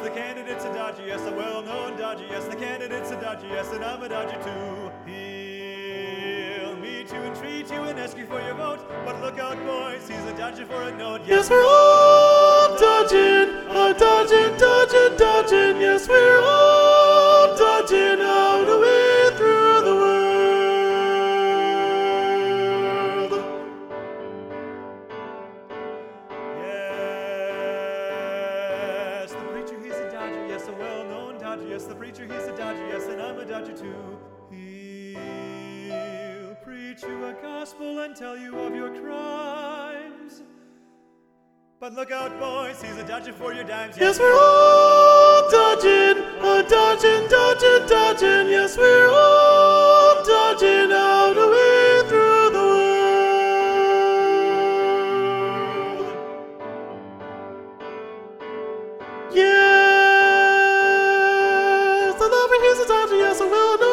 the candidate's a dodger, yes, a well-known dodger, yes, the candidate's a dodger, yes, and I'm a dodger too. He'll meet you and treat you and ask you for your vote, but look out, boys, he's a dodger for a note. Yes, we're all dodging, dodging, dodging, dodging. Yes, we're all dodging out a way through the world. Yes, the preacher, he's a dodger, yes, a well-known dodger, yes, the preacher, he's a dodger, yes, and I'm a dodger too. He'll preach you a gospel and tell you of your crimes. But look out, boys, he's a dodger for your dimes. Yes, we're all dodging, dodging, dodging, dodging. Yes, we're all dodging out a way through the world. Yes, the lover, he's a dodger, yes, a well-known